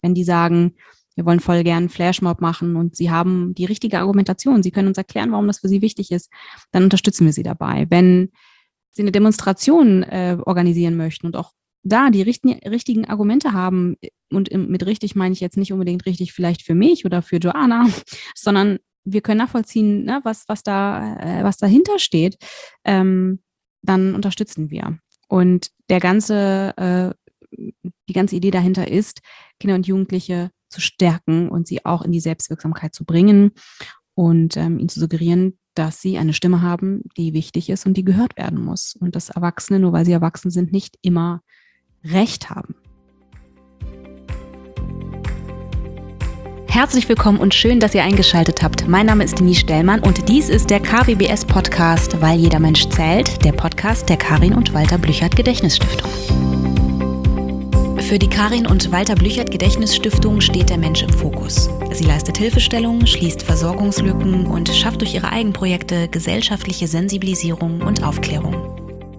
Wenn die sagen, wir wollen voll gern einen Flashmob machen und sie haben die richtige Argumentation, sie können uns erklären, warum das für sie wichtig ist, dann unterstützen wir sie dabei. Wenn sie eine Demonstration organisieren möchten und auch da die richtigen Argumente haben, und mit richtig meine ich jetzt nicht unbedingt richtig vielleicht für mich oder für Joanna, sondern wir können nachvollziehen, ne, was dahinter steht, dann unterstützen wir. Und die ganze Idee dahinter ist, Kinder und Jugendliche zu stärken und sie auch in die Selbstwirksamkeit zu bringen und ihnen zu suggerieren, dass sie eine Stimme haben, die wichtig ist und die gehört werden muss. Und dass Erwachsene, nur weil sie erwachsen sind, nicht immer Recht haben. Herzlich willkommen und schön, dass ihr eingeschaltet habt. Mein Name ist Denise Stellmann und dies ist der KWBS-Podcast, weil jeder Mensch zählt, der Podcast der Karin und Walter Blüchert Gedächtnisstiftung. Für die Karin und Walter Blüchert Gedächtnisstiftung steht der Mensch im Fokus. Sie leistet Hilfestellung, schließt Versorgungslücken und schafft durch ihre Eigenprojekte gesellschaftliche Sensibilisierung und Aufklärung.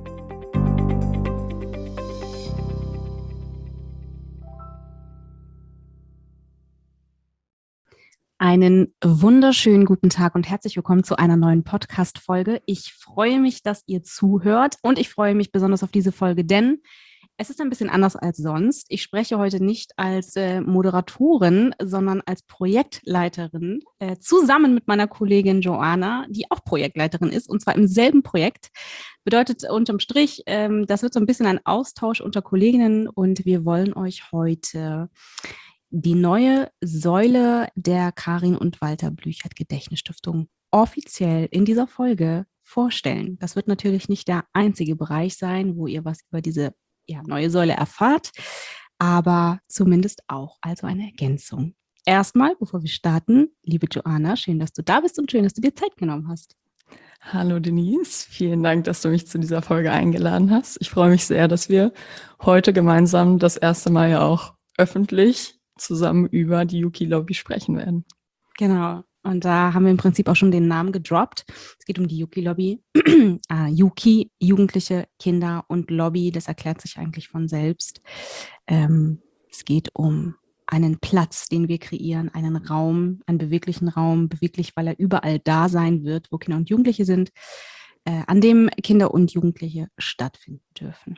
Einen wunderschönen guten Tag und herzlich willkommen zu einer neuen Podcast-Folge. Ich freue mich, dass ihr zuhört und ich freue mich besonders auf diese Folge, denn es ist ein bisschen anders als sonst. Ich spreche heute nicht als Moderatorin, sondern als Projektleiterin zusammen mit meiner Kollegin Joanna, die auch Projektleiterin ist und zwar im selben Projekt. Bedeutet unterm Strich, das wird so ein bisschen ein Austausch unter Kolleginnen und wir wollen euch heute die neue Säule der Karin und Walter Blüchert Gedächtnisstiftung offiziell in dieser Folge vorstellen. Das wird natürlich nicht der einzige Bereich sein, wo ihr was über diese neue Säule erfahrt, aber zumindest auch also eine Ergänzung. Erstmal, bevor wir starten, liebe Joanna, schön, dass du da bist und schön, dass du dir Zeit genommen hast. Hallo Denise, vielen Dank, dass du mich zu dieser Folge eingeladen hast. Ich freue mich sehr, dass wir heute gemeinsam das erste Mal ja auch öffentlich zusammen über die Yuki-Lobby sprechen werden. Genau, und da haben wir im Prinzip auch schon den Namen gedroppt. Es geht um die Yuki-Lobby. Yuki, Jugendliche, Kinder und Lobby, das erklärt sich eigentlich von selbst. Es geht um einen Platz, den wir kreieren, einen Raum, einen beweglichen Raum, beweglich, weil er überall da sein wird, wo Kinder und Jugendliche sind, an dem Kinder und Jugendliche stattfinden dürfen.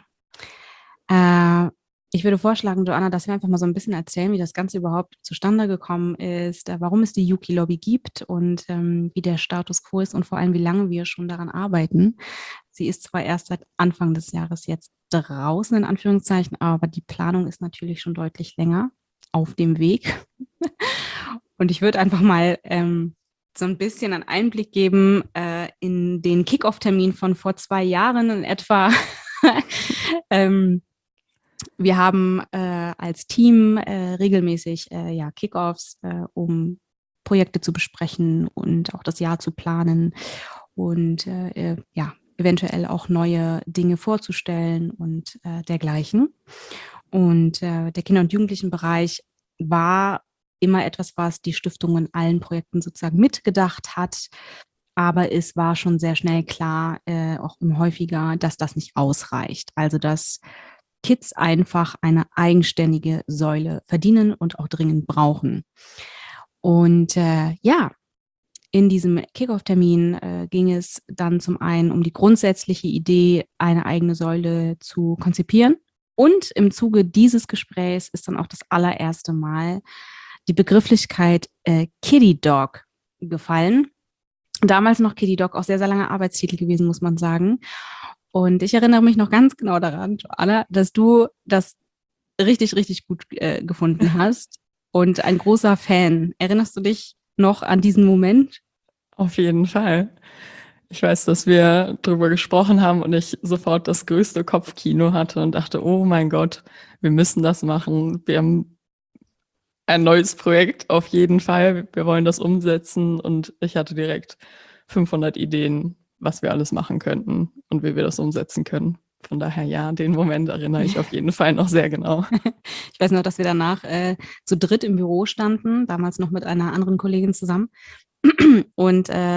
Ich würde vorschlagen, Joanna, dass wir einfach mal so ein bisschen erzählen, wie das Ganze überhaupt zustande gekommen ist, warum es die Yuki-Lobby gibt und wie der Status quo ist und vor allem, wie lange wir schon daran arbeiten. Sie ist zwar erst seit Anfang des Jahres jetzt draußen, in Anführungszeichen, aber die Planung ist natürlich schon deutlich länger auf dem Weg. Und ich würde einfach mal so ein bisschen einen Einblick geben in den Kick-Off-Termin von vor 2 Jahren in etwa. Wir haben als Team regelmäßig Kick-Offs, um Projekte zu besprechen und auch das Jahr zu planen und eventuell auch neue Dinge vorzustellen und dergleichen. Und der Kinder- und Jugendlichenbereich war immer etwas, was die Stiftung in allen Projekten sozusagen mitgedacht hat. Aber es war schon sehr schnell klar, auch immer häufiger, dass das nicht ausreicht. Also dass Kids einfach eine eigenständige Säule verdienen und auch dringend brauchen. Und in diesem Kick-Off-Termin ging es dann zum einen um die grundsätzliche Idee, eine eigene Säule zu konzipieren. Und im Zuge dieses Gesprächs ist dann auch das allererste Mal die Begrifflichkeit Kiddie Dog gefallen. Damals noch Kiddie Dog, auch sehr, sehr langer Arbeitstitel gewesen, muss man sagen. Und ich erinnere mich noch ganz genau daran, Joanna, dass du das richtig, richtig gut gefunden hast und ein großer Fan. Erinnerst du dich noch an diesen Moment? Auf jeden Fall. Ich weiß, dass wir darüber gesprochen haben und ich sofort das größte Kopfkino hatte und dachte, oh mein Gott, wir müssen das machen. Wir haben ein neues Projekt auf jeden Fall. Wir wollen das umsetzen und ich hatte direkt 500 Ideen, was wir alles machen könnten und wie wir das umsetzen können. Von daher, ja, den Moment erinnere ich auf jeden Fall noch sehr genau. Ich weiß noch, dass wir danach zu dritt im Büro standen, damals noch mit einer anderen Kollegin zusammen. Und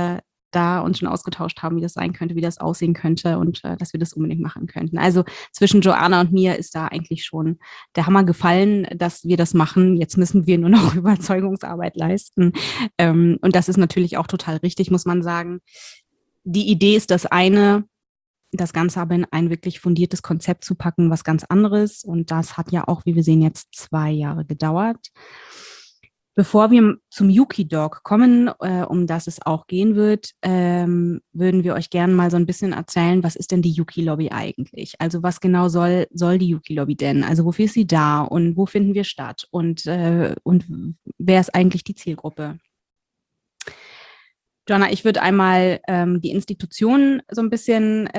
da uns schon ausgetauscht haben, wie das sein könnte, wie das aussehen könnte und dass wir das unbedingt machen könnten. Also zwischen Joanna und mir ist da eigentlich schon der Hammer gefallen, dass wir das machen. Jetzt müssen wir nur noch Überzeugungsarbeit leisten. Und das ist natürlich auch total richtig, muss man sagen. Die Idee ist das eine, das Ganze aber in ein wirklich fundiertes Konzept zu packen, was ganz anderes. Und das hat ja auch, wie wir sehen, jetzt 2 Jahre gedauert. Bevor wir zum Yuki Dog kommen, um das es auch gehen wird, würden wir euch gerne mal so ein bisschen erzählen, was ist denn die Yuki Lobby eigentlich? Also was genau soll die Yuki Lobby denn? Also wofür ist sie da und wo finden wir statt? Und wer ist eigentlich die Zielgruppe? Joanna, ich würde einmal die Institution so ein bisschen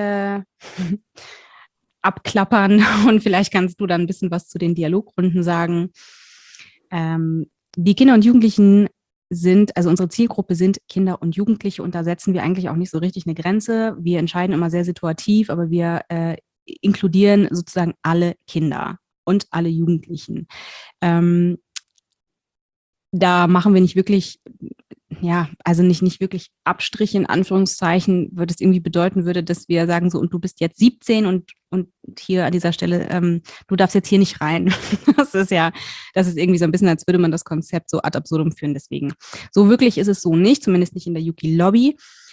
abklappern und vielleicht kannst du dann ein bisschen was zu den Dialogrunden sagen. Die Kinder und Jugendlichen sind, also unsere Zielgruppe sind Kinder und Jugendliche und da setzen wir eigentlich auch nicht so richtig eine Grenze. Wir entscheiden immer sehr situativ, aber wir inkludieren sozusagen alle Kinder und alle Jugendlichen. Da machen wir nicht wirklich, ja, also nicht wirklich Abstriche in Anführungszeichen, würde es irgendwie bedeuten würde, dass wir sagen so, und du bist jetzt 17 und hier an dieser Stelle, du darfst jetzt hier nicht rein. Das ist irgendwie so ein bisschen, als würde man das Konzept so ad absurdum führen. Deswegen, so wirklich ist es so nicht, zumindest nicht in der Yuki Lobby.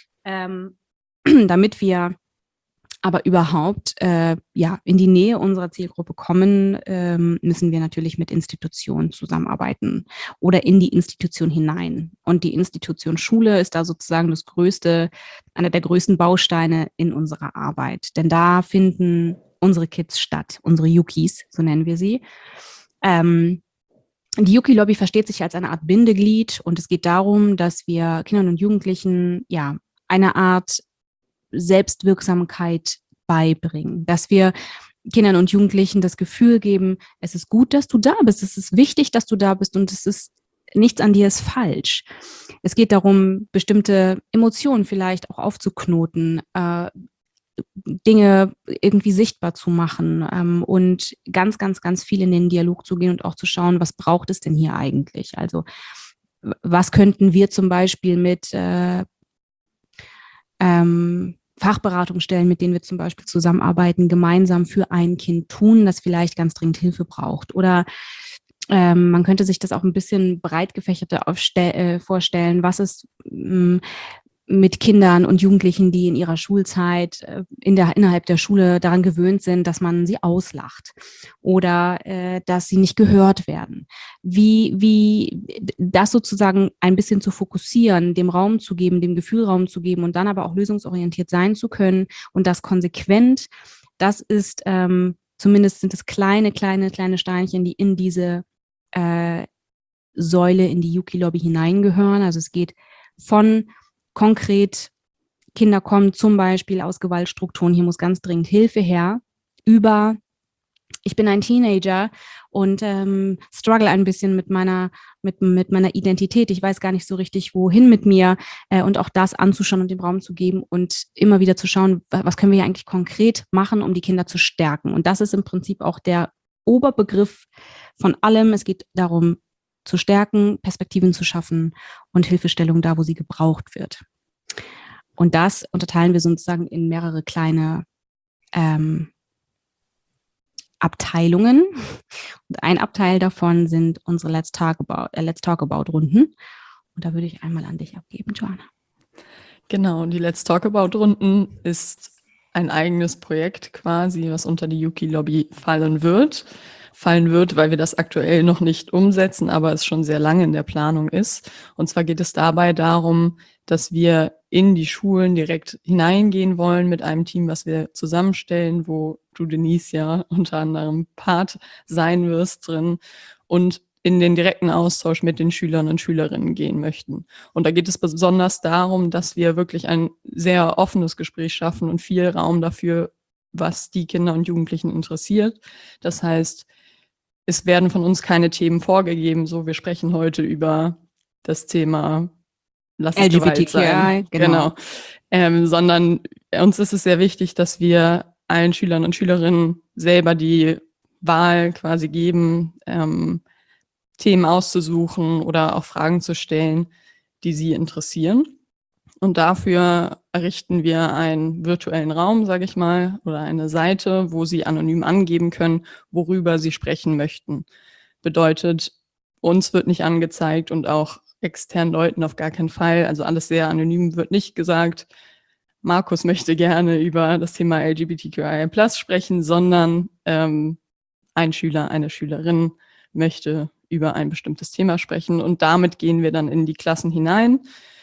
Damit wir aber überhaupt in die Nähe unserer Zielgruppe kommen, müssen wir natürlich mit Institutionen zusammenarbeiten oder in die Institution hinein. Und die Institution Schule ist da sozusagen einer der größten Bausteine in unserer Arbeit. Denn da finden unsere Kids statt, unsere Yukis, so nennen wir sie. Die Yuki Lobby versteht sich als eine Art Bindeglied und es geht darum, dass wir Kindern und Jugendlichen eine Art Selbstwirksamkeit beibringen, dass wir Kindern und Jugendlichen das Gefühl geben, es ist gut, dass du da bist, es ist wichtig, dass du da bist und es ist nichts an dir ist falsch. Es geht darum, bestimmte Emotionen vielleicht auch aufzuknoten, Dinge irgendwie sichtbar zu machen und ganz, ganz, ganz viel in den Dialog zu gehen und auch zu schauen, was braucht es denn hier eigentlich? Also was könnten wir zum Beispiel mit Fachberatungsstellen, mit denen wir zum Beispiel zusammenarbeiten, gemeinsam für ein Kind tun, das vielleicht ganz dringend Hilfe braucht. Oder man könnte sich das auch ein bisschen breit gefächerter vorstellen, was ist mit Kindern und Jugendlichen, die in ihrer Schulzeit innerhalb der Schule daran gewöhnt sind, dass man sie auslacht oder dass sie nicht gehört werden. Wie das sozusagen ein bisschen zu fokussieren, dem Raum zu geben, dem Gefühl Raum zu geben und dann aber auch lösungsorientiert sein zu können und das konsequent, das ist zumindest sind es kleine Steinchen, die in diese Säule, in die Yuki Lobby hineingehören. Also es geht von konkret, Kinder kommen zum Beispiel aus Gewaltstrukturen, hier muss ganz dringend Hilfe her, über ich bin ein Teenager und struggle ein bisschen mit meiner Identität. Ich weiß gar nicht so richtig, wohin mit mir und auch das anzuschauen und dem Raum zu geben und immer wieder zu schauen, was können wir hier eigentlich konkret machen, um die Kinder zu stärken. Und das ist im Prinzip auch der Oberbegriff von allem. Es geht darum, zu stärken, Perspektiven zu schaffen und Hilfestellung da, wo sie gebraucht wird. Und das unterteilen wir sozusagen in mehrere kleine Abteilungen. Und ein Abteil davon sind unsere Let's Talk About Runden. Und da würde ich einmal an dich abgeben, Joanna. Genau, die Let's Talk About Runden ist ein eigenes Projekt quasi, was unter die Yuki Lobby fallen wird, weil wir das aktuell noch nicht umsetzen, aber es schon sehr lange in der Planung ist. Und zwar geht es dabei darum, dass wir in die Schulen direkt hineingehen wollen mit einem Team, was wir zusammenstellen, wo du, Denise, ja unter anderem Part sein wirst drin und in den direkten Austausch mit den Schülern und Schülerinnen gehen möchten. Und da geht es besonders darum, dass wir wirklich ein sehr offenes Gespräch schaffen und viel Raum dafür, was die Kinder und Jugendlichen interessiert. Das heißt, es werden von uns keine Themen vorgegeben, so wir sprechen heute über das Thema Lass es Gewalt sein. Genau. Sondern uns ist es sehr wichtig, dass wir allen Schülern und Schülerinnen selber die Wahl quasi geben, Themen auszusuchen oder auch Fragen zu stellen, die sie interessieren. Und dafür errichten wir einen virtuellen Raum, sage ich mal, oder eine Seite, wo Sie anonym angeben können, worüber Sie sprechen möchten. Bedeutet, uns wird nicht angezeigt und auch externen Leuten auf gar keinen Fall. Also alles sehr anonym, wird nicht gesagt, Markus möchte gerne über das Thema LGBTQIA+ sprechen, sondern ein Schüler, eine Schülerin möchte über ein bestimmtes Thema sprechen. Und damit gehen wir dann in die Klassen hinein.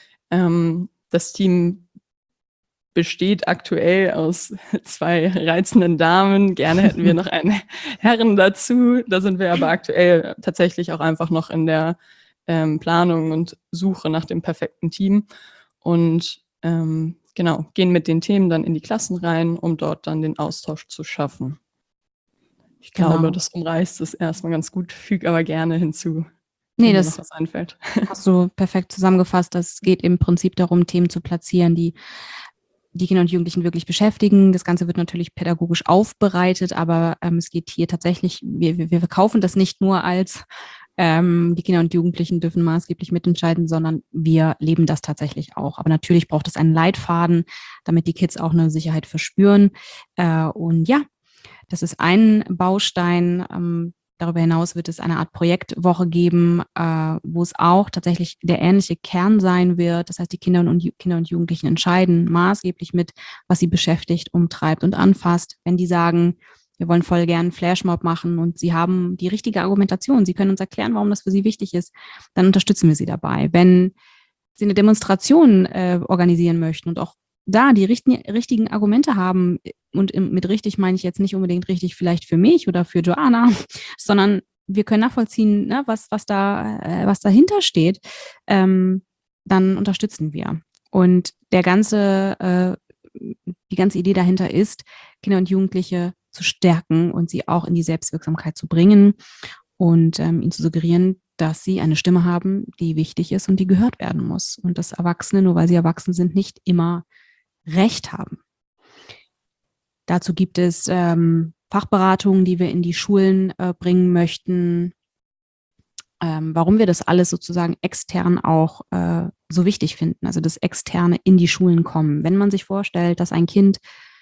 Das Team besteht aktuell aus 2 reizenden Damen. Gerne hätten wir noch einen Herren dazu. Da sind wir aber aktuell tatsächlich auch einfach noch in der Planung und Suche nach dem perfekten Team. Und genau, gehen mit den Themen dann in die Klassen rein, um dort dann den Austausch zu schaffen. Ich glaube, das umreißt es erstmal ganz gut, füge aber gerne hinzu, wenn mir noch was einfällt. Hast du perfekt zusammengefasst. Es geht im Prinzip darum, Themen zu platzieren, die Kinder und Jugendlichen wirklich beschäftigen. Das Ganze wird natürlich pädagogisch aufbereitet, aber es geht hier tatsächlich, wir verkaufen das nicht nur als die Kinder und Jugendlichen dürfen maßgeblich mitentscheiden, sondern wir leben das tatsächlich auch. Aber natürlich braucht es einen Leitfaden, damit die Kids auch eine Sicherheit verspüren. Und ja, das ist ein Baustein. Darüber hinaus wird es eine Art Projektwoche geben, wo es auch tatsächlich der ähnliche Kern sein wird. Das heißt, die Kinder und Jugendlichen entscheiden maßgeblich mit, was sie beschäftigt, umtreibt und anfasst. Wenn die sagen, wir wollen voll gern einen Flashmob machen und sie haben die richtige Argumentation, sie können uns erklären, warum das für sie wichtig ist, dann unterstützen wir sie dabei. Wenn sie eine Demonstration organisieren möchten und auch da die richtigen Argumente haben, und mit richtig meine ich jetzt nicht unbedingt richtig vielleicht für mich oder für Joanna, sondern wir können nachvollziehen, ne, was dahinter steht, dann unterstützen wir. Und die ganze Idee dahinter ist, Kinder und Jugendliche zu stärken und sie auch in die Selbstwirksamkeit zu bringen und ihnen zu suggerieren, dass sie eine Stimme haben, die wichtig ist und die gehört werden muss. Und dass Erwachsene, nur weil sie erwachsen sind, nicht immer Recht haben. Dazu gibt es Fachberatungen, die wir in die Schulen bringen möchten. Warum wir das alles sozusagen extern auch so wichtig finden, also das Externe in die Schulen kommen. Wenn man sich vorstellt, dass ein Kind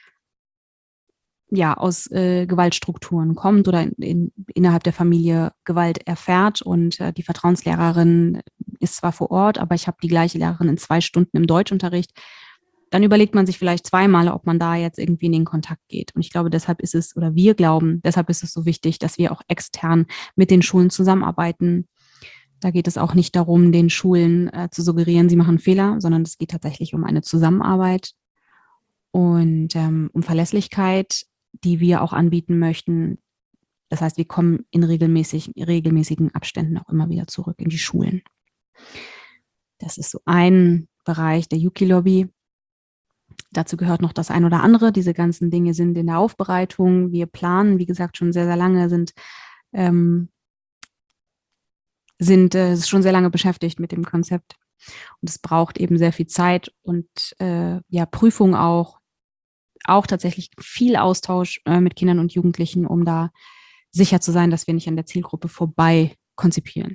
ja aus Gewaltstrukturen kommt oder innerhalb der Familie Gewalt erfährt und die Vertrauenslehrerin ist zwar vor Ort, aber ich habe die gleiche Lehrerin in 2 Stunden im Deutschunterricht, dann überlegt man sich vielleicht zweimal, ob man da jetzt irgendwie in den Kontakt geht. Und ich glaube, deshalb ist es, oder wir glauben, deshalb ist es so wichtig, dass wir auch extern mit den Schulen zusammenarbeiten. Da geht es auch nicht darum, den Schulen zu suggerieren, sie machen Fehler, sondern es geht tatsächlich um eine Zusammenarbeit und um Verlässlichkeit, die wir auch anbieten möchten. Das heißt, wir kommen in regelmäßigen Abständen auch immer wieder zurück in die Schulen. Das ist so ein Bereich der Yuki-Lobby. Dazu gehört noch das ein oder andere. Diese ganzen Dinge sind in der Aufbereitung. Wir planen, wie gesagt, schon sehr, sehr lange, sind schon sehr lange beschäftigt mit dem Konzept. Und es braucht eben sehr viel Zeit und Prüfung auch tatsächlich viel Austausch mit Kindern und Jugendlichen, um da sicher zu sein, dass wir nicht an der Zielgruppe vorbei konzipieren.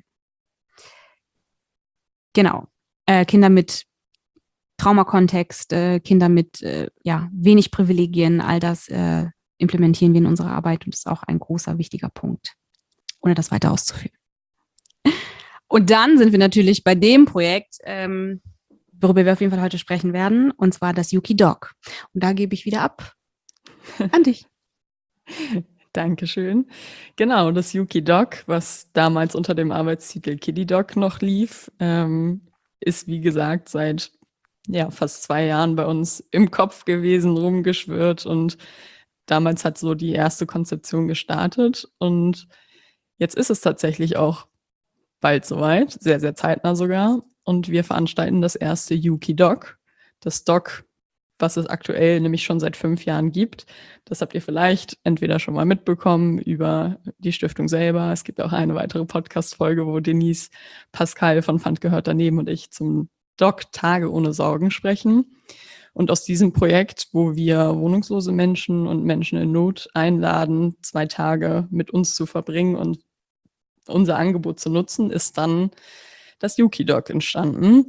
Genau. Kinder mit Traumakontext, Kinder mit wenig Privilegien, all das implementieren wir in unserer Arbeit und das ist auch ein großer, wichtiger Punkt, ohne das weiter auszuführen. Und dann sind wir natürlich bei dem Projekt, worüber wir auf jeden Fall heute sprechen werden, und zwar das Yuki Dog. Und da gebe ich wieder ab an dich. Dankeschön. Genau, das Yuki Dog, was damals unter dem Arbeitstitel Kiddie Dog noch lief, ist wie gesagt seit fast 2 Jahren bei uns im Kopf gewesen, rumgeschwirrt und damals hat so die erste Konzeption gestartet und jetzt ist es tatsächlich auch bald soweit, sehr, sehr zeitnah sogar und wir veranstalten das erste Yuki Dog. Das Dog, was es aktuell nämlich schon seit 5 Jahren gibt. Das habt ihr vielleicht entweder schon mal mitbekommen über die Stiftung selber. Es gibt auch eine weitere Podcast-Folge, wo Denise Pascal von Pfand gehört daneben und ich zum Dog Tage ohne Sorgen sprechen. Und aus diesem Projekt, wo wir wohnungslose Menschen und Menschen in Not einladen, 2 Tage mit uns zu verbringen und unser Angebot zu nutzen, ist dann das Yuki Dog entstanden.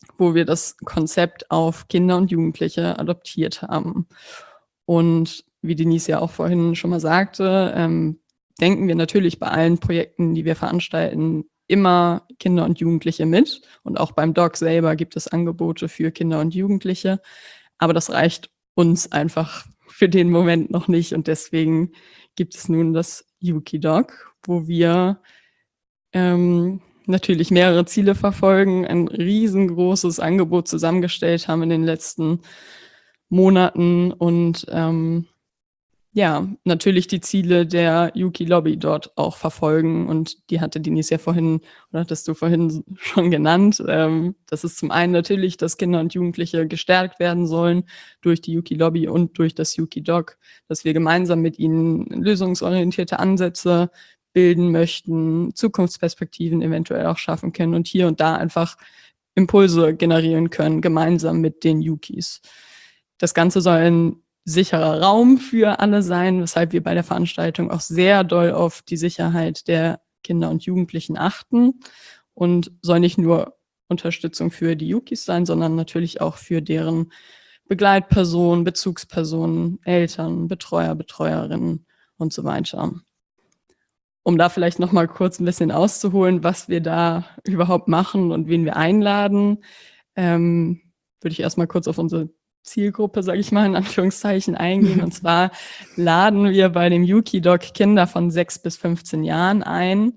wo wir das Konzept auf Kinder und Jugendliche adoptiert haben. Und wie Denise ja auch vorhin schon mal sagte, denken wir natürlich bei allen Projekten, die wir veranstalten, immer Kinder und Jugendliche mit. Und auch beim Doc selber gibt es Angebote für Kinder und Jugendliche. Aber das reicht uns einfach für den Moment noch nicht. Und deswegen gibt es nun das Yuki Doc, wo wir natürlich mehrere Ziele verfolgen, ein riesengroßes Angebot zusammengestellt haben in den letzten Monaten und natürlich die Ziele der Yuki Lobby dort auch verfolgen. Und die hatte Denise ja vorhin, oder hattest du vorhin schon genannt. Das ist zum einen natürlich, dass Kinder und Jugendliche gestärkt werden sollen durch die Yuki Lobby und durch das Yuki Doc, dass wir gemeinsam mit ihnen lösungsorientierte Ansätze bilden möchten, Zukunftsperspektiven eventuell auch schaffen können und hier und da einfach Impulse generieren können, gemeinsam mit den Yukis. Das Ganze soll ein sicherer Raum für alle sein, weshalb wir bei der Veranstaltung auch sehr doll auf die Sicherheit der Kinder und Jugendlichen achten und soll nicht nur Unterstützung für die Yukis sein, sondern natürlich auch für deren Begleitpersonen, Bezugspersonen, Eltern, Betreuer, Betreuerinnen und so weiter. Um da vielleicht noch mal kurz ein bisschen auszuholen, was wir da überhaupt machen und wen wir einladen, würde ich erst mal kurz auf unsere Zielgruppe, sage ich mal, in Anführungszeichen eingehen. Und zwar laden wir bei dem Yuki Doc Kinder von 6 bis 15 Jahren ein,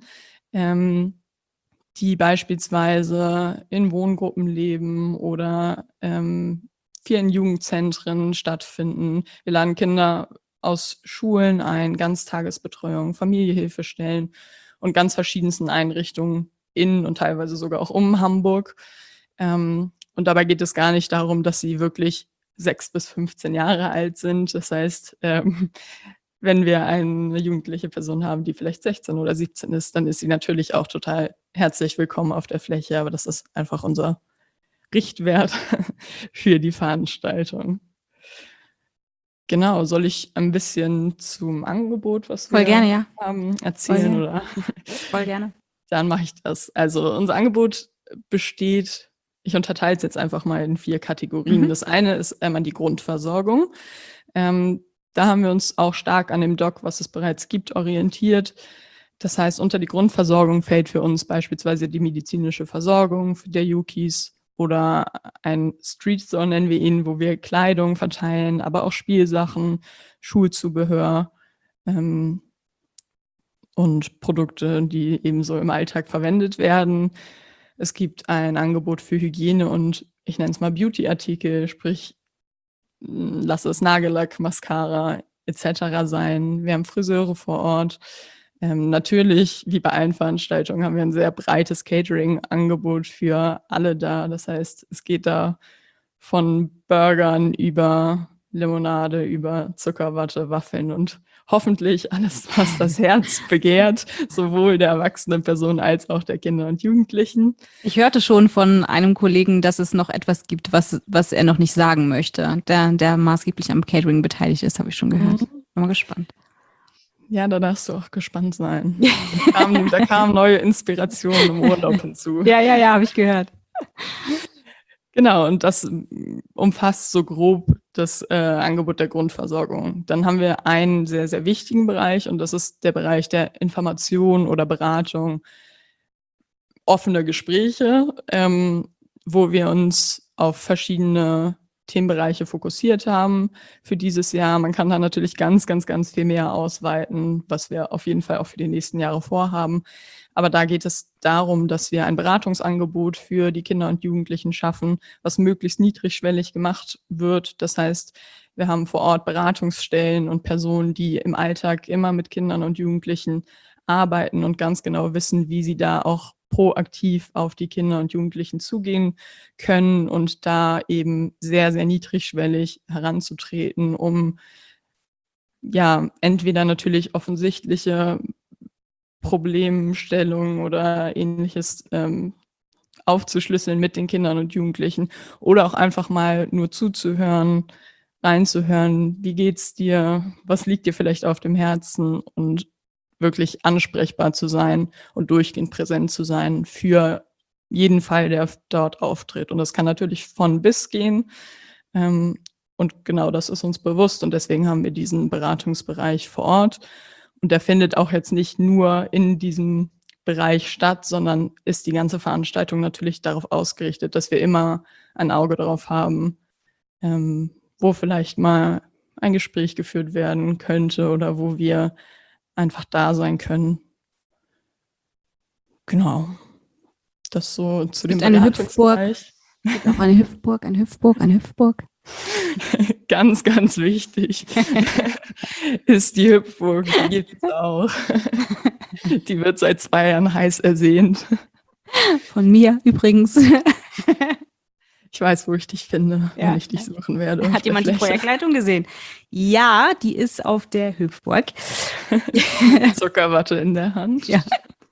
die beispielsweise in Wohngruppen leben oder viel in Jugendzentren stattfinden. Wir laden Kinder aus Schulen ein, Ganztagesbetreuung, Familienhilfestellen und ganz verschiedensten Einrichtungen in und teilweise sogar auch um Hamburg. Und dabei geht es gar nicht darum, dass sie wirklich 6 bis 15 Jahre alt sind. Das heißt, wenn wir eine jugendliche Person haben, die vielleicht 16 oder 17 ist, dann ist sie natürlich auch total herzlich willkommen auf der Fläche. Aber das ist einfach unser Richtwert für die Veranstaltung. Genau, soll ich ein bisschen zum Angebot, was Voll wir gerne, ja. haben, erzählen? Voll Oder? Voll gerne. Dann mache ich das. Also unser Angebot besteht, ich unterteile es jetzt einfach mal in 4 Kategorien. Das eine ist einmal die Grundversorgung. Da haben wir uns auch stark an dem Doc, was es bereits gibt, orientiert. Das heißt, unter die Grundversorgung fällt für uns beispielsweise die medizinische Versorgung der Yukis oder ein Street Store nennen wir ihn, wo wir Kleidung verteilen, aber auch Spielsachen, Schulzubehör und Produkte, die ebenso im Alltag verwendet werden. Es gibt ein Angebot für Hygiene und ich nenne es mal Beauty-Artikel, sprich, lass es Nagellack, Mascara etc. sein. Wir haben Friseure vor Ort. Natürlich, wie bei allen Veranstaltungen, haben wir ein sehr breites Catering-Angebot für alle da. Das heißt, es geht da von Burgern über Limonade, über Zuckerwatte, Waffeln und hoffentlich alles, was das Herz begehrt, sowohl der erwachsenen Person als auch der Kinder und Jugendlichen. Ich hörte schon von einem Kollegen, dass es noch etwas gibt, was er noch nicht sagen möchte, der maßgeblich am Catering beteiligt ist, habe ich schon gehört. Bin mal gespannt. Ja, da darfst du auch gespannt sein. Da kamen neue Inspirationen im Urlaub hinzu. Ja, habe ich gehört. Genau, und das umfasst so grob das Angebot der Grundversorgung. Dann haben wir einen sehr, sehr wichtigen Bereich und das ist der Bereich der Information oder Beratung, offene Gespräche, wo wir uns auf verschiedene Themenbereiche fokussiert haben für dieses Jahr. Man kann da natürlich ganz, ganz, ganz viel mehr ausweiten, was wir auf jeden Fall auch für die nächsten Jahre vorhaben. Aber da geht es darum, dass wir ein Beratungsangebot für die Kinder und Jugendlichen schaffen, was möglichst niedrigschwellig gemacht wird. Das heißt, wir haben vor Ort Beratungsstellen und Personen, die im Alltag immer mit Kindern und Jugendlichen arbeiten und ganz genau wissen, wie sie da auch proaktiv auf die Kinder und Jugendlichen zugehen können und da eben sehr, sehr niedrigschwellig heranzutreten, um ja entweder natürlich offensichtliche Problemstellungen oder Ähnliches aufzuschlüsseln mit den Kindern und Jugendlichen oder auch einfach mal nur zuzuhören, reinzuhören, wie geht's dir, was liegt dir vielleicht auf dem Herzen und wirklich ansprechbar zu sein und durchgehend präsent zu sein für jeden Fall, der dort auftritt. Und das kann natürlich von bis gehen. Und genau das ist uns bewusst. Und deswegen haben wir diesen Beratungsbereich vor Ort. Und der findet auch jetzt nicht nur in diesem Bereich statt, sondern ist die ganze Veranstaltung natürlich darauf ausgerichtet, dass wir immer ein Auge darauf haben, wo vielleicht mal ein Gespräch geführt werden könnte oder wo wir einfach da sein können. Genau. Das so zu dem Beratungsbereich. Es gibt auch eine Hüpfburg. Ganz, ganz wichtig ist die Hüpfburg. Die gibt es auch. Die wird seit 2 Jahren heiß ersehnt. Von mir übrigens. Ich weiß, wo ich dich finde, wenn ich dich suchen werde. Hat jemand die Projektleitung gesehen? Ja, die ist auf der Hüpfburg. Zuckerwatte in der Hand. Ja.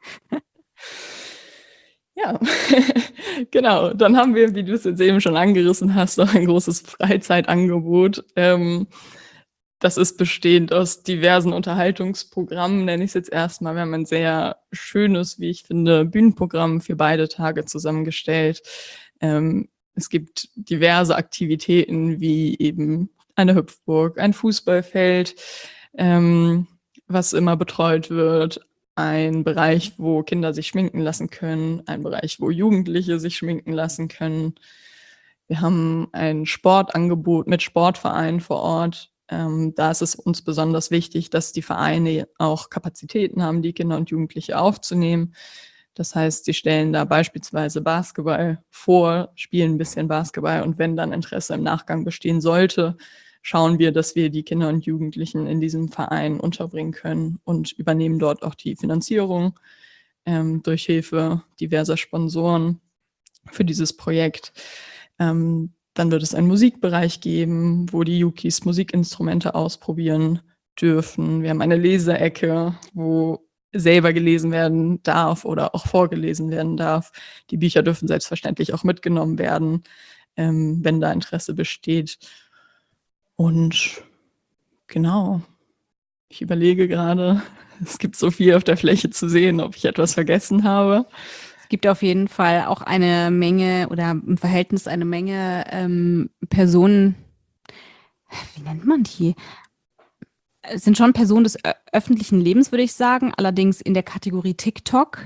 Ja, genau. Dann haben wir, wie du es jetzt eben schon angerissen hast, noch ein großes Freizeitangebot. Das ist bestehend aus diversen Unterhaltungsprogrammen, nenne ich es jetzt erstmal. Wir haben ein sehr schönes, wie ich finde, Bühnenprogramm für beide Tage zusammengestellt. Es gibt diverse Aktivitäten wie eben eine Hüpfburg, ein Fußballfeld, was immer betreut wird, ein Bereich, wo Kinder sich schminken lassen können, ein Bereich, wo Jugendliche sich schminken lassen können. Wir haben ein Sportangebot mit Sportvereinen vor Ort. Da ist es uns besonders wichtig, dass die Vereine auch Kapazitäten haben, die Kinder und Jugendliche aufzunehmen. Das heißt, sie stellen da beispielsweise Basketball vor, spielen ein bisschen Basketball und wenn dann Interesse im Nachgang bestehen sollte, schauen wir, dass wir die Kinder und Jugendlichen in diesem Verein unterbringen können und übernehmen dort auch die Finanzierung durch Hilfe diverser Sponsoren für dieses Projekt. Dann wird es einen Musikbereich geben, wo die Yukis Musikinstrumente ausprobieren dürfen. Wir haben eine Leseecke, wo selber gelesen werden darf oder auch vorgelesen werden darf. Die Bücher dürfen selbstverständlich auch mitgenommen werden, wenn da Interesse besteht. Und genau, ich überlege gerade, es gibt so viel auf der Fläche zu sehen, ob ich etwas vergessen habe. Es gibt auf jeden Fall auch eine Menge oder im Verhältnis eine Menge Personen, wie nennt man die? Es sind schon Personen des öffentlichen Lebens, würde ich sagen, allerdings in der Kategorie TikTok.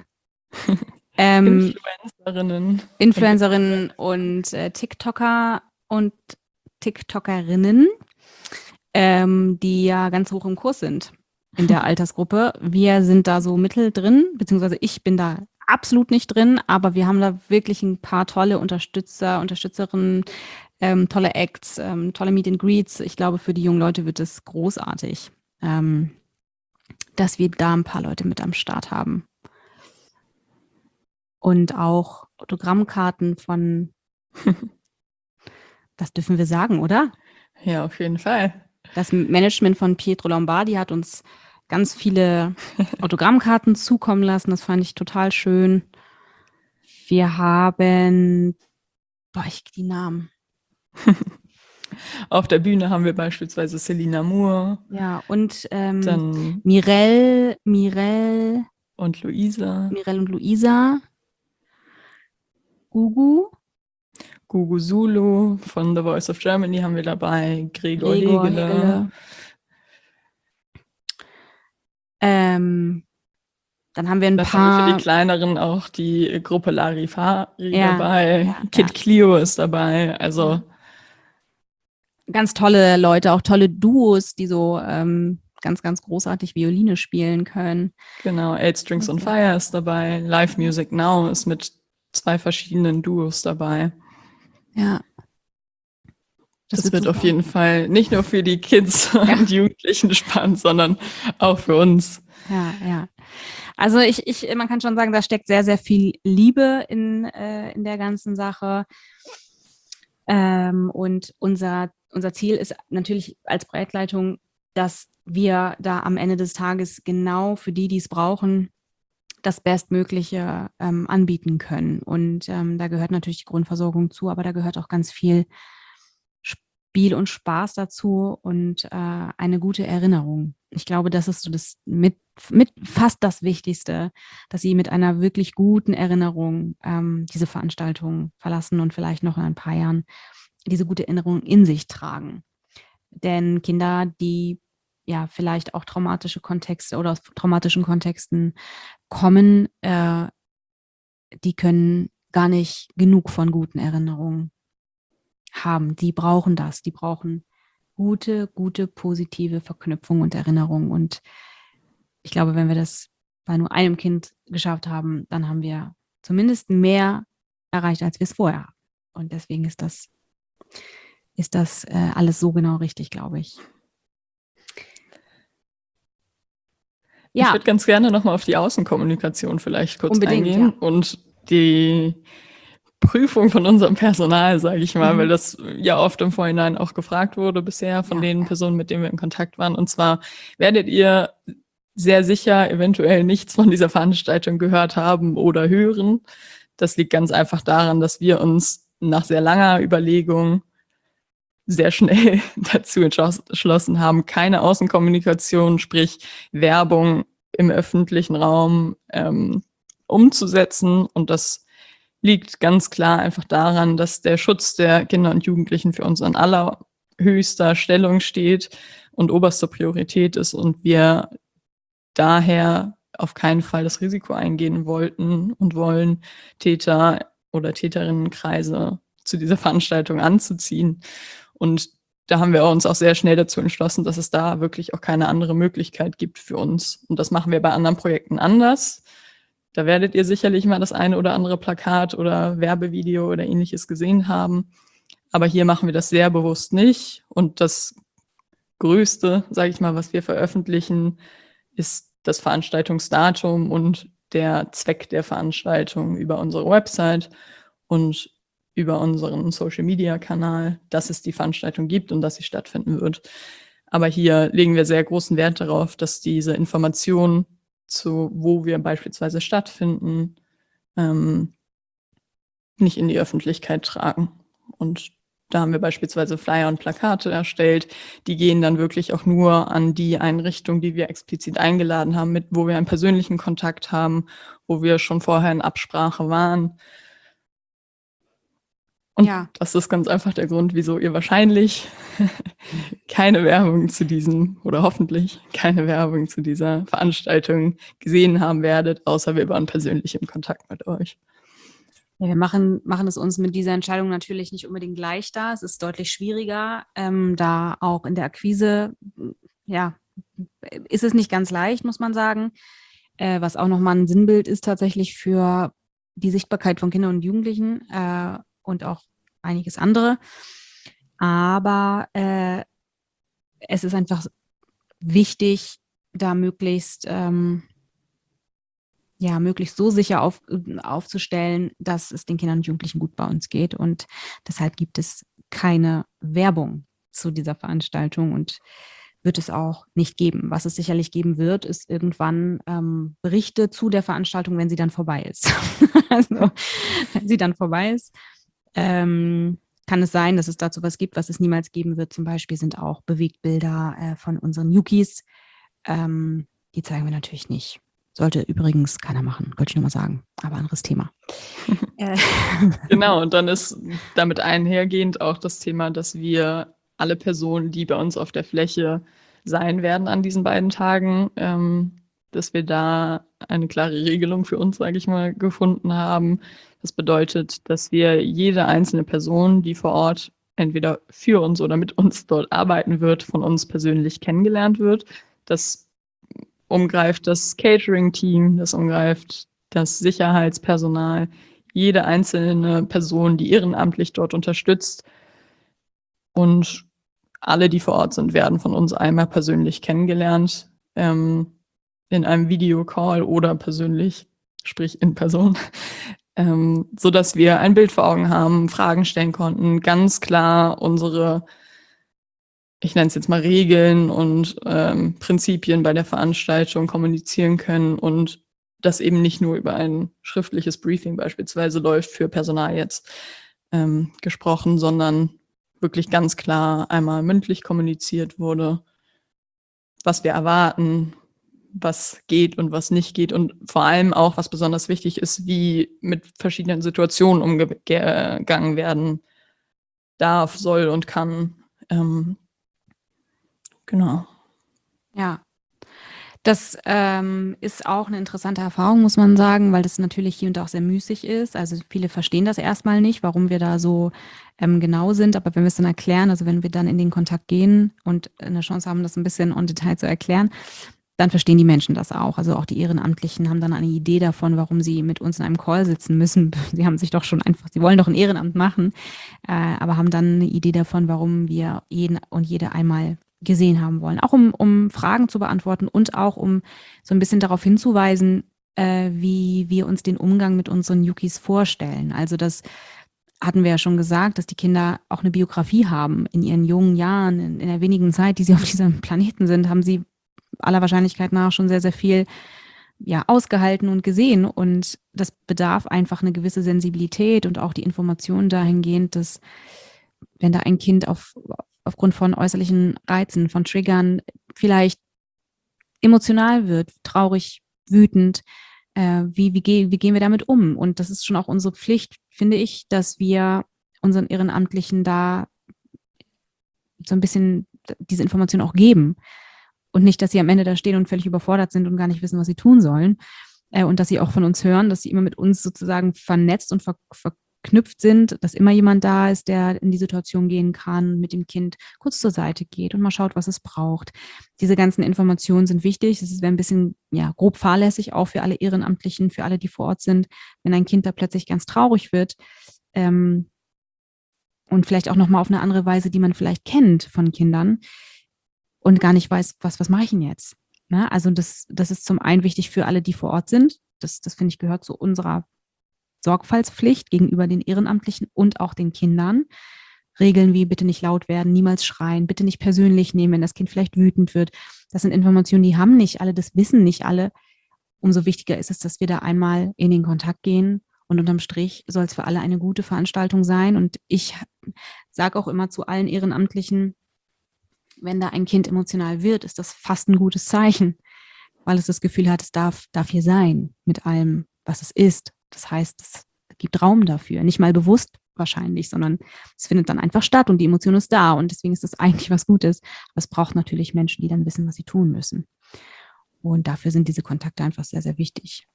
Influencerinnen und TikToker und TikTokerinnen, die ja ganz hoch im Kurs sind in der Altersgruppe. Wir sind da so mittendrin, beziehungsweise ich bin da absolut nicht drin, aber wir haben da wirklich ein paar tolle Unterstützer, Unterstützerinnen, tolle Acts, tolle Meet and Greets. Ich glaube, für die jungen Leute wird es großartig, dass wir da ein paar Leute mit am Start haben. Und auch Autogrammkarten von, das dürfen wir sagen, oder? Ja, auf jeden Fall. Das Management von Pietro Lombardi hat uns ganz viele Autogrammkarten zukommen lassen. Das fand ich total schön. Wir haben, die Namen. Auf der Bühne haben wir beispielsweise Selina Moore. Ja, und dann Mirelle und Luisa. Mirelle und Luisa. Gugu Zulu von The Voice of Germany haben wir dabei. Gregor Hegele. Dann haben wir ein paar. Haben wir für die Kleineren auch die Gruppe Larifari dabei. Ja, Kid Clio ist dabei. Also ganz tolle Leute, auch tolle Duos, die so ganz, ganz großartig Violine spielen können. Genau, 8 Strings on Fire ist dabei. Live Music Now ist mit 2 verschiedenen Duos dabei. Ja. Das wird auf jeden Fall nicht nur für die Kids und Jugendlichen spannend, sondern auch für uns. Ja. Also man kann schon sagen, da steckt sehr, sehr viel Liebe in der ganzen Sache. Und unser Ziel ist natürlich als Projektleitung, dass wir da am Ende des Tages genau für die es brauchen, das Bestmögliche anbieten können. Und da gehört natürlich die Grundversorgung zu, aber da gehört auch ganz viel Spiel und Spaß dazu und eine gute Erinnerung ich glaube, das ist so das mit fast das Wichtigste, dass sie mit einer wirklich guten Erinnerung diese Veranstaltung verlassen und vielleicht noch in ein paar Jahren diese gute Erinnerung in sich tragen. Denn Kinder, die ja vielleicht auch traumatische Kontexte oder aus traumatischen Kontexten kommen, die können gar nicht genug von guten Erinnerungen haben. Die brauchen das. Die brauchen gute, positive Verknüpfung und Erinnerung. Und ich glaube, wenn wir das bei nur einem Kind geschafft haben, dann haben wir zumindest mehr erreicht, als wir es vorher haben. Und deswegen ist das alles so genau richtig, glaube ich. Ich würde ganz gerne nochmal auf die Außenkommunikation vielleicht kurz eingehen ja. und die Prüfung von unserem Personal, sage ich mal, weil das ja oft im Vorhinein auch gefragt wurde bisher von den Personen, mit denen wir in Kontakt waren. Und zwar werdet ihr sehr sicher eventuell nichts von dieser Veranstaltung gehört haben oder hören. Das liegt ganz einfach daran, dass wir uns nach sehr langer Überlegung sehr schnell dazu entschlossen haben, keine Außenkommunikation, sprich Werbung im öffentlichen Raum umzusetzen. Und das liegt ganz klar einfach daran, dass der Schutz der Kinder und Jugendlichen für uns an allerhöchster Stellung steht und oberste Priorität ist und wir daher auf keinen Fall das Risiko eingehen wollten und wollen, Täter oder Täterinnenkreise zu dieser Veranstaltung anzuziehen. Und da haben wir uns auch sehr schnell dazu entschlossen, dass es da wirklich auch keine andere Möglichkeit gibt für uns. Und das machen wir bei anderen Projekten anders. Da werdet ihr sicherlich mal das eine oder andere Plakat oder Werbevideo oder ähnliches gesehen haben. Aber hier machen wir das sehr bewusst nicht. Und das Größte, sage ich mal, was wir veröffentlichen, ist das Veranstaltungsdatum und der Zweck der Veranstaltung über unsere Website und über unseren Social-Media-Kanal, dass es die Veranstaltung gibt und dass sie stattfinden wird. Aber hier legen wir sehr großen Wert darauf, dass diese Informationen zu wo wir beispielsweise stattfinden, nicht in die Öffentlichkeit tragen. Und da haben wir beispielsweise Flyer und Plakate erstellt. Die gehen dann wirklich auch nur an die Einrichtung, die wir explizit eingeladen haben, wo wir einen persönlichen Kontakt haben, wo wir schon vorher in Absprache waren. Und das ist ganz einfach der Grund, wieso ihr wahrscheinlich keine Werbung zu diesem oder hoffentlich keine Werbung zu dieser Veranstaltung gesehen haben werdet, außer wir waren persönlich im Kontakt mit euch. Ja, wir machen es uns mit dieser Entscheidung natürlich nicht unbedingt leichter. Es ist deutlich schwieriger, da auch in der Akquise, ja, ist es nicht ganz leicht, muss man sagen. Was auch nochmal ein Sinnbild ist tatsächlich für die Sichtbarkeit von Kindern und Jugendlichen und auch einiges andere. Aber es ist einfach wichtig, da möglichst so sicher aufzustellen, dass es den Kindern und Jugendlichen gut bei uns geht. Und deshalb gibt es keine Werbung zu dieser Veranstaltung und wird es auch nicht geben. Was es sicherlich geben wird, ist irgendwann Berichte zu der Veranstaltung, wenn sie dann vorbei ist. Also, wenn sie dann vorbei ist, kann es sein, dass es dazu was gibt, was es niemals geben wird. Zum Beispiel sind auch Bewegtbilder von unseren Yukis. Die zeigen wir natürlich nicht. Sollte übrigens keiner machen, wollte ich nur mal sagen. Aber anderes Thema. Genau, und dann ist damit einhergehend auch das Thema, dass wir alle Personen, die bei uns auf der Fläche sein werden an diesen beiden Tagen, dass wir da eine klare Regelung für uns, sage ich mal, gefunden haben. Das bedeutet, dass wir jede einzelne Person, die vor Ort entweder für uns oder mit uns dort arbeiten wird, von uns persönlich kennengelernt wird. Das umgreift das Catering-Team, das umgreift das Sicherheitspersonal, jede einzelne Person, die ehrenamtlich dort unterstützt. Und alle, die vor Ort sind, werden von uns einmal persönlich kennengelernt, in einem Videocall oder persönlich, sprich in Person, so dass wir ein Bild vor Augen haben, Fragen stellen konnten, ganz klar unsere, ich nenne es jetzt mal Regeln und Prinzipien bei der Veranstaltung kommunizieren können und das eben nicht nur über ein schriftliches Briefing beispielsweise läuft für Personal jetzt gesprochen, sondern wirklich ganz klar einmal mündlich kommuniziert wurde, was wir erwarten, was geht und was nicht geht und vor allem auch, was besonders wichtig ist, wie mit verschiedenen Situationen umgegangen werden darf, soll und kann. Genau. Ja. Das ist auch eine interessante Erfahrung, muss man sagen, weil das natürlich hier und da auch sehr müßig ist. Also viele verstehen das erstmal nicht, warum wir da so genau sind. Aber wenn wir es dann erklären, also wenn wir dann in den Kontakt gehen und eine Chance haben, das ein bisschen en Detail zu erklären, dann verstehen die Menschen das auch. Also auch die Ehrenamtlichen haben dann eine Idee davon, warum sie mit uns in einem Call sitzen müssen. Sie haben sich doch schon einfach, sie wollen doch ein Ehrenamt machen, aber haben dann eine Idee davon, warum wir jeden und jede einmal gesehen haben wollen. Auch um Fragen zu beantworten und auch um so ein bisschen darauf hinzuweisen, wie wir uns den Umgang mit unseren Yukis vorstellen. Also das hatten wir ja schon gesagt, dass die Kinder auch eine Biografie haben. In ihren jungen Jahren, in der wenigen Zeit, die sie auf diesem Planeten sind, haben sie aller Wahrscheinlichkeit nach schon sehr, sehr viel ausgehalten und gesehen. Und das bedarf einfach eine gewisse Sensibilität und auch die Information dahingehend, dass wenn da ein Kind aufgrund von äußerlichen Reizen, von Triggern vielleicht emotional wird, traurig, wütend, wie gehen wir damit um? Und das ist schon auch unsere Pflicht, finde ich, dass wir unseren Ehrenamtlichen da so ein bisschen diese Information auch geben. Und nicht, dass sie am Ende da stehen und völlig überfordert sind und gar nicht wissen, was sie tun sollen. Und dass sie auch von uns hören, dass sie immer mit uns sozusagen vernetzt und verknüpft sind, dass immer jemand da ist, der in die Situation gehen kann, mit dem Kind kurz zur Seite geht und mal schaut, was es braucht. Diese ganzen Informationen sind wichtig. Das wäre ein bisschen grob fahrlässig auch für alle Ehrenamtlichen, für alle, die vor Ort sind, wenn ein Kind da plötzlich ganz traurig wird. Und vielleicht auch nochmal auf eine andere Weise, die man vielleicht kennt von Kindern und gar nicht weiß, was mache ich denn jetzt? Na, also das ist zum einen wichtig für alle, die vor Ort sind. Das finde ich, gehört zu unserer Sorgfaltspflicht gegenüber den Ehrenamtlichen und auch den Kindern. Regeln wie bitte nicht laut werden, niemals schreien, bitte nicht persönlich nehmen, wenn das Kind vielleicht wütend wird. Das sind Informationen, die haben nicht alle, das wissen nicht alle. Umso wichtiger ist es, dass wir da einmal in den Kontakt gehen. Und unterm Strich soll es für alle eine gute Veranstaltung sein. Und ich sage auch immer zu allen Ehrenamtlichen, wenn da ein Kind emotional wird, ist das fast ein gutes Zeichen, weil es das Gefühl hat, es darf hier sein mit allem, was es ist. Das heißt, es gibt Raum dafür. Nicht mal bewusst wahrscheinlich, sondern es findet dann einfach statt und die Emotion ist da und deswegen ist das eigentlich was Gutes. Aber es braucht natürlich Menschen, die dann wissen, was sie tun müssen. Und dafür sind diese Kontakte einfach sehr, sehr wichtig.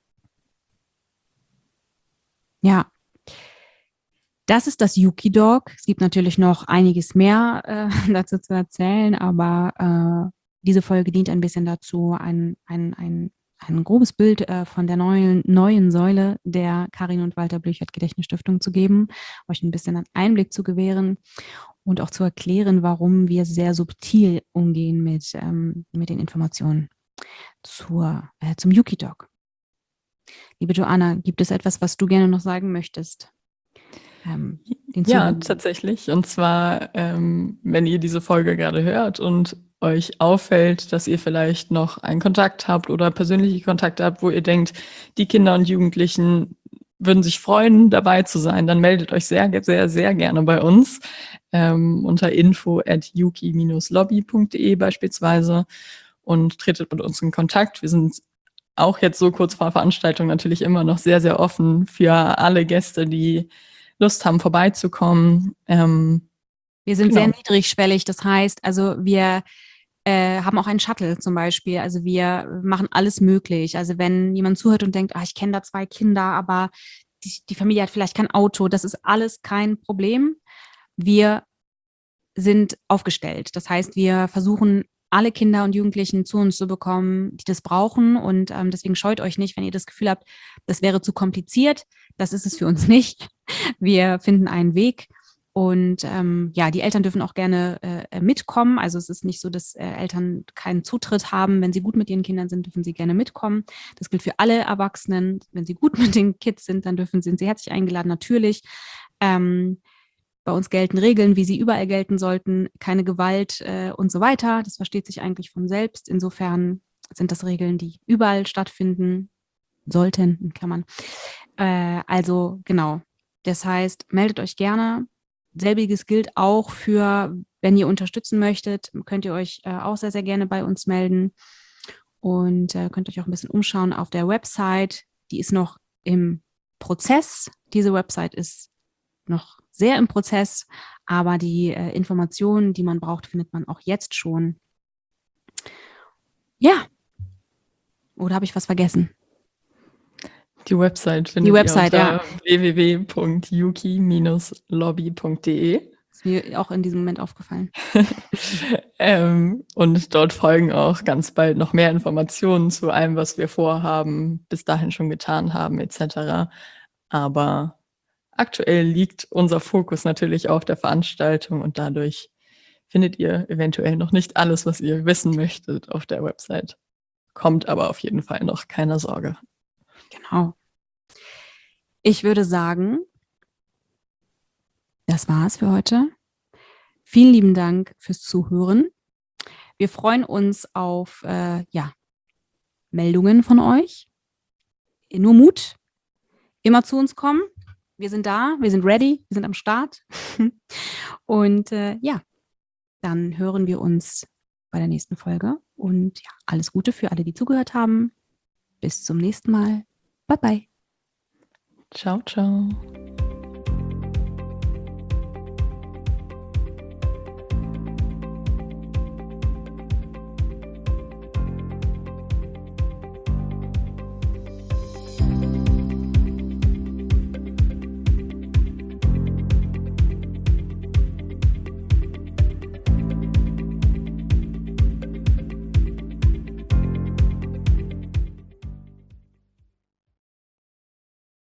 Ja, das ist das Yuki Dog. Es gibt natürlich noch einiges mehr dazu zu erzählen, aber diese Folge dient ein bisschen dazu, ein grobes Bild von der neuen Säule der Karin und Walter Blüchert Gedächtnisstiftung zu geben, euch ein bisschen einen Einblick zu gewähren und auch zu erklären, warum wir sehr subtil umgehen mit den Informationen zum Yuki Dog. Liebe Joanna, gibt es etwas, was du gerne noch sagen möchtest? Ja, tatsächlich. Und zwar, wenn ihr diese Folge gerade hört und euch auffällt, dass ihr vielleicht noch einen Kontakt habt oder persönliche Kontakte habt, wo ihr denkt, die Kinder und Jugendlichen würden sich freuen, dabei zu sein, dann meldet euch sehr, sehr, sehr gerne bei uns unter info@yuki-lobby.de beispielsweise und tretet mit uns in Kontakt. Wir sind auch jetzt so kurz vor Veranstaltung natürlich immer noch sehr, sehr offen für alle Gäste, die Lust haben, vorbeizukommen. Wir sind sehr niedrigschwellig, das heißt, also wir haben auch einen Shuttle zum Beispiel, also wir machen alles möglich. Also wenn jemand zuhört und denkt, ich kenne da 2 Kinder, aber die Familie hat vielleicht kein Auto, das ist alles kein Problem. Wir sind aufgestellt. Das heißt, wir versuchen alle Kinder und Jugendlichen zu uns zu bekommen, die das brauchen. Und deswegen scheut euch nicht, wenn ihr das Gefühl habt, das wäre zu kompliziert. Das ist es für uns nicht. Wir finden einen Weg. Und die Eltern dürfen auch gerne mitkommen. Also es ist nicht so, dass Eltern keinen Zutritt haben. Wenn sie gut mit ihren Kindern sind, dürfen sie gerne mitkommen. Das gilt für alle Erwachsenen. Wenn sie gut mit den Kids sind, dann sind sie herzlich eingeladen, natürlich. Bei uns gelten Regeln, wie sie überall gelten sollten, keine Gewalt und so weiter. Das versteht sich eigentlich von selbst. Insofern sind das Regeln, die überall stattfinden sollten, in Klammern. Also genau. Das heißt, meldet euch gerne. selbiges gilt auch für, wenn ihr unterstützen möchtet, könnt ihr euch auch sehr, sehr gerne bei uns melden und könnt euch auch ein bisschen umschauen auf der Website. Die ist noch im Prozess. Diese Website ist noch sehr im Prozess, aber die Informationen, die man braucht, findet man auch jetzt schon. Ja. Oder habe ich was vergessen? Die Website findet ihr unter www.yuki-lobby.de. Ist mir auch in diesem Moment aufgefallen. Und dort folgen auch ganz bald noch mehr Informationen zu allem, was wir vorhaben, bis dahin schon getan haben, etc. Aber aktuell liegt unser Fokus natürlich auf der Veranstaltung und dadurch findet ihr eventuell noch nicht alles, was ihr wissen möchtet auf der Website. Kommt aber auf jeden Fall noch, keine Sorge. Genau. Ich würde sagen, das war's für heute. Vielen lieben Dank fürs Zuhören. Wir freuen uns auf Meldungen von euch. Nur Mut. Immer zu uns kommen. Wir sind da, wir sind ready, wir sind am Start. Und dann hören wir uns bei der nächsten Folge. Und ja, alles Gute für alle, die zugehört haben. Bis zum nächsten Mal. Bye, bye. Ciao, ciao.